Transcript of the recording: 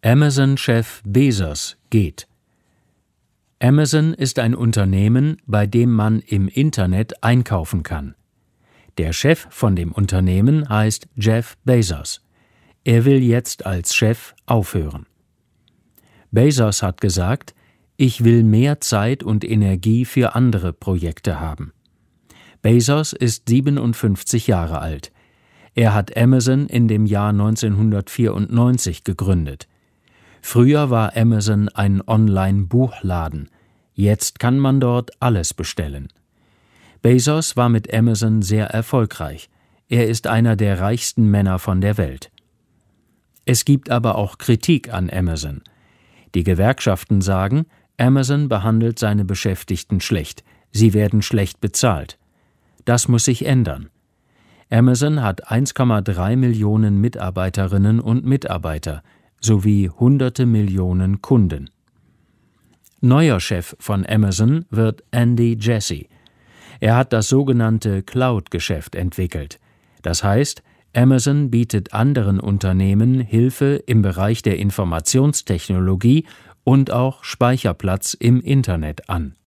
Amazon-Chef Bezos geht. Amazon ist ein Unternehmen, bei dem man im Internet einkaufen kann. Der Chef von dem Unternehmen heißt Jeff Bezos. Er will jetzt als Chef aufhören. Bezos hat gesagt, ich will mehr Zeit und Energie für andere Projekte haben. Bezos ist 57 Jahre alt. Er hat Amazon in dem Jahr 1994 gegründet. Früher war Amazon ein Online-Buchladen. Jetzt kann man dort alles bestellen. Bezos war mit Amazon sehr erfolgreich. Er ist einer der reichsten Männer von der Welt. Es gibt aber auch Kritik an Amazon. Die Gewerkschaften sagen, Amazon behandelt seine Beschäftigten schlecht. Sie werden schlecht bezahlt. Das muss sich ändern. Amazon hat 1,3 Millionen Mitarbeiterinnen und Mitarbeiter sowie hunderte Millionen Kunden. Neuer Chef von Amazon wird Andy Jassy. Er hat das sogenannte Cloud-Geschäft entwickelt. Das heißt, Amazon bietet anderen Unternehmen Hilfe im Bereich der Informationstechnologie und auch Speicherplatz im Internet an.